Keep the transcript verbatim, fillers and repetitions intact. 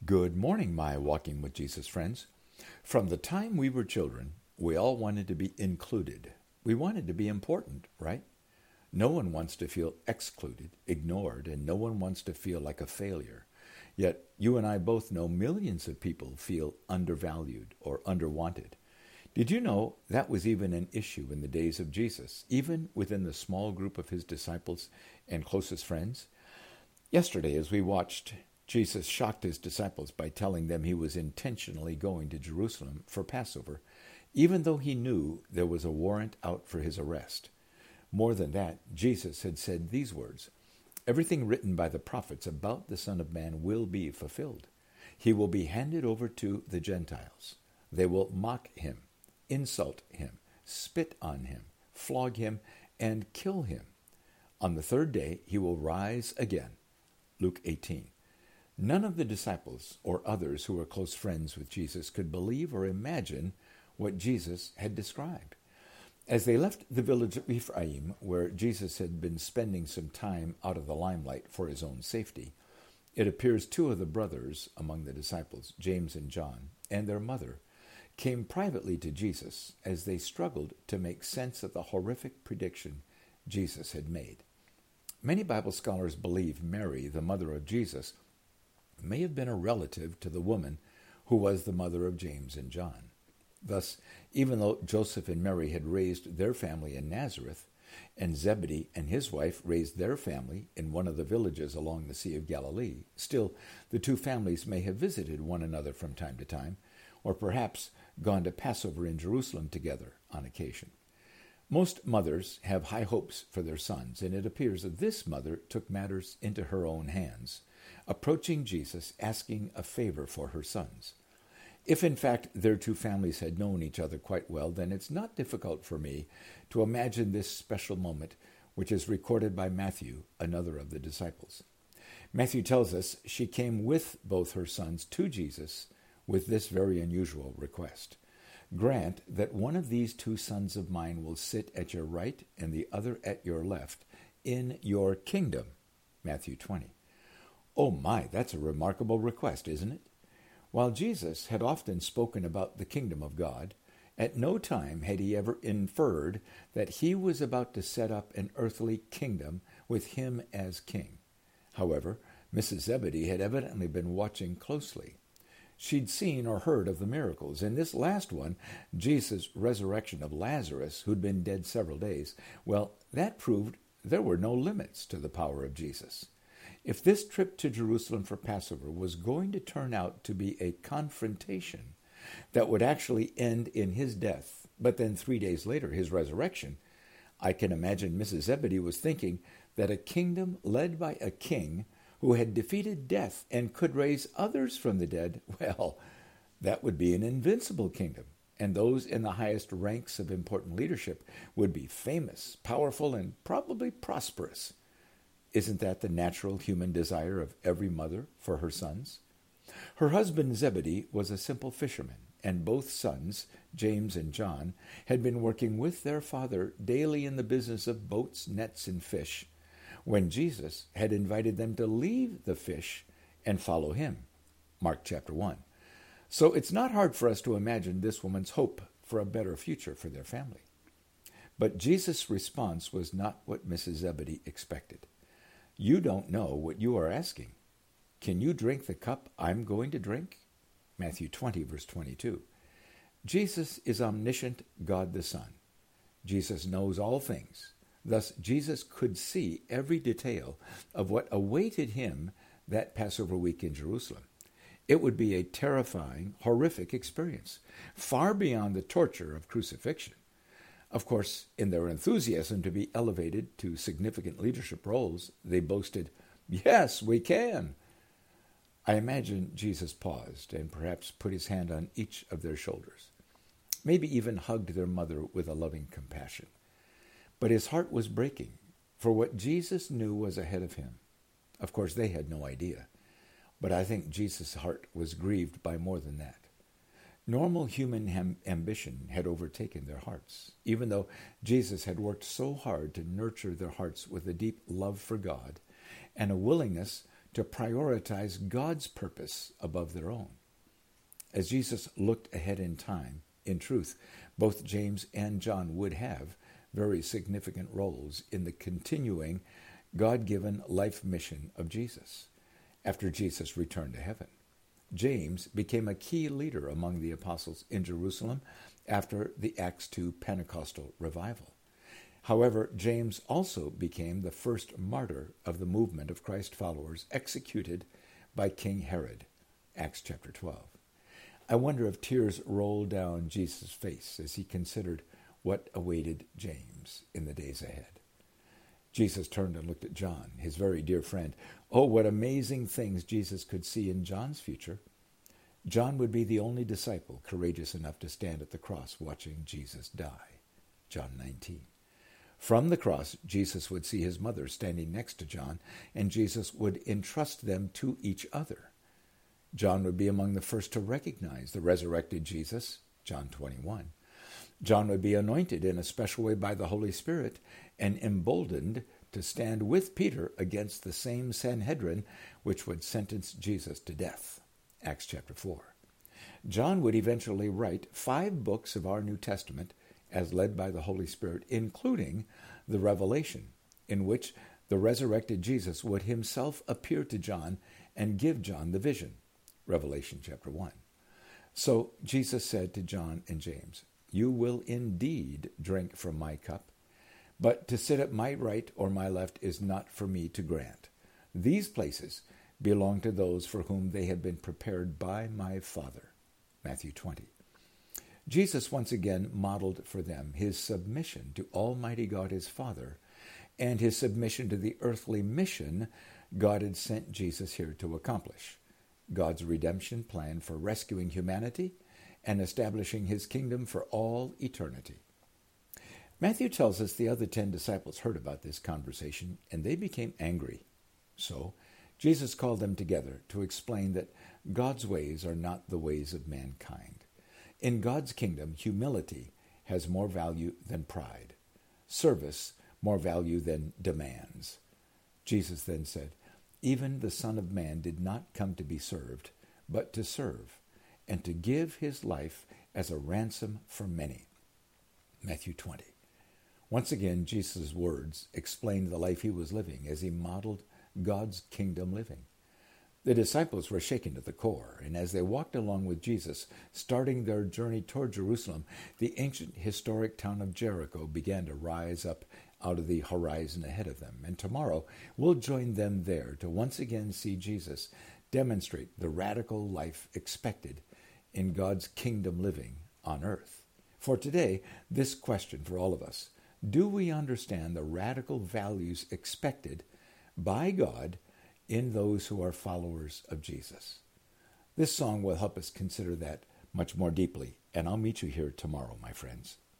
Good morning, my Walking with Jesus friends. From the time we were children, we all wanted to be included. We wanted to be important, right? No one wants to feel excluded, ignored, and no one wants to feel like a failure. Yet you and I both know millions of people feel undervalued or underwanted. Did you know that was even an issue in the days of Jesus, even within the small group of his disciples and closest friends? Yesterday, as we watched, Jesus shocked his disciples by telling them he was intentionally going to Jerusalem for Passover, even though he knew there was a warrant out for his arrest. More than that, Jesus had said these words, "Everything written by the prophets about the Son of Man will be fulfilled. He will be handed over to the Gentiles. They will mock him, insult him, spit on him, flog him, and kill him. On the third day he will rise again." Luke eighteen. None of the disciples or others who were close friends with Jesus could believe or imagine what Jesus had described. As they left the village of Ephraim, where Jesus had been spending some time out of the limelight for his own safety, it appears two of the brothers among the disciples, James and John, and their mother, came privately to Jesus as they struggled to make sense of the horrific prediction Jesus had made. Many Bible scholars believe Mary, the mother of Jesus, may have been a relative to the woman who was the mother of James and John. Thus, even though Joseph and Mary had raised their family in Nazareth, and Zebedee and his wife raised their family in one of the villages along the Sea of Galilee, still the two families may have visited one another from time to time, or perhaps gone to Passover in Jerusalem together on occasion. Most mothers have high hopes for their sons, and it appears that this mother took matters into her own hands, approaching Jesus, asking a favor for her sons. If in fact their two families had known each other quite well, then it's not difficult for me to imagine this special moment, which is recorded by Matthew, another of the disciples. Matthew tells us she came with both her sons to Jesus with this very unusual request. "Grant that one of these two sons of mine will sit at your right and the other at your left in your kingdom." Matthew twenty. Oh my, that's a remarkable request, isn't it? While Jesus had often spoken about the kingdom of God, at no time had he ever inferred that he was about to set up an earthly kingdom with him as king. However, Missus Zebedee had evidently been watching closely. She'd seen or heard of the miracles. In this last one, Jesus' resurrection of Lazarus, who'd been dead several days, well, that proved there were no limits to the power of Jesus. If this trip to Jerusalem for Passover was going to turn out to be a confrontation that would actually end in his death, but then three days later his resurrection, I can imagine Missus Zebedee was thinking that a kingdom led by a king who had defeated death and could raise others from the dead, well, that would be an invincible kingdom, and those in the highest ranks of important leadership would be famous, powerful, and probably prosperous. Isn't that the natural human desire of every mother for her sons? Her husband Zebedee was a simple fisherman, and both sons, James and John, had been working with their father daily in the business of boats, nets, and fish, when Jesus had invited them to leave the fish and follow him. Mark chapter one. So it's not hard for us to imagine this woman's hope for a better future for their family. But Jesus' response was not what Missus Zebedee expected. "You don't know what you are asking. Can you drink the cup I'm going to drink?" Matthew twenty, verse twenty-two. Jesus is omniscient God the Son. Jesus knows all things. Thus, Jesus could see every detail of what awaited him that Passover week in Jerusalem. It would be a terrifying, horrific experience, far beyond the torture of crucifixion. Of course, in their enthusiasm to be elevated to significant leadership roles, they boasted, "Yes, we can." I imagine Jesus paused and perhaps put his hand on each of their shoulders, maybe even hugged their mother with a loving compassion. But his heart was breaking for what Jesus knew was ahead of him. Of course, they had no idea, but I think Jesus' heart was grieved by more than that. Normal human ham- ambition had overtaken their hearts, even though Jesus had worked so hard to nurture their hearts with a deep love for God and a willingness to prioritize God's purpose above their own. As Jesus looked ahead in time, in truth, both James and John would have very significant roles in the continuing God-given life mission of Jesus after Jesus returned to heaven. James became a key leader among the apostles in Jerusalem after the Acts two Pentecostal revival. However, James also became the first martyr of the movement of Christ followers executed by King Herod, Acts chapter twelve. I wonder if tears rolled down Jesus' face as he considered what awaited James in the days ahead. Jesus turned and looked at John, his very dear friend. Oh, what amazing things Jesus could see in John's future. John would be the only disciple courageous enough to stand at the cross watching Jesus die. John nineteen. From the cross, Jesus would see his mother standing next to John, and Jesus would entrust them to each other. John would be among the first to recognize the resurrected Jesus, John twenty-one. John would be anointed in a special way by the Holy Spirit and emboldened to stand with Peter against the same Sanhedrin which would sentence Jesus to death, Acts chapter four. John would eventually write five books of our New Testament as led by the Holy Spirit, including the Revelation, in which the resurrected Jesus would himself appear to John and give John the vision, Revelation chapter one. So Jesus said to John and James, "You will indeed drink from my cup, but to sit at my right or my left is not for me to grant. These places belong to those for whom they have been prepared by my Father," Matthew twenty. Jesus once again modeled for them his submission to Almighty God his Father and his submission to the earthly mission God had sent Jesus here to accomplish, God's redemption plan for rescuing humanity and establishing his kingdom for all eternity. Matthew tells us the other ten disciples heard about this conversation, and they became angry. So Jesus called them together to explain that God's ways are not the ways of mankind. In God's kingdom, humility has more value than pride, service more value than demands. Jesus then said, "Even the Son of Man did not come to be served, but to serve, and to give his life as a ransom for many." Matthew twenty. Once again, Jesus' words explained the life he was living as he modeled God's kingdom living. The disciples were shaken to the core, and as they walked along with Jesus, starting their journey toward Jerusalem, the ancient historic town of Jericho began to rise up out of the horizon ahead of them. And tomorrow, we'll join them there to once again see Jesus demonstrate the radical life expected in God's kingdom living on earth. For today, this question for all of us: do we understand the radical values expected by God in those who are followers of Jesus? This song will help us consider that much more deeply, and I'll meet you here tomorrow, my friends.